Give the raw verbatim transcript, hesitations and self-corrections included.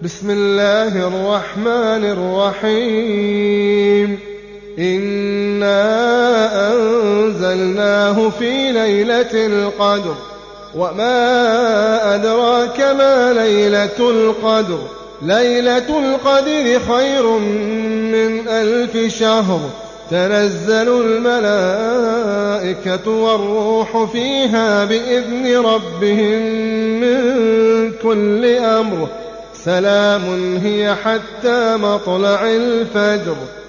بسم الله الرحمن الرحيم إنا أنزلناه في ليلة القدر وما أدراك ما ليلة القدر ليلة القدر خير من ألف شهر تنزل الملائكة والروح فيها بإذن ربهم من كل أمر سلام هي حتى مطلع الفجر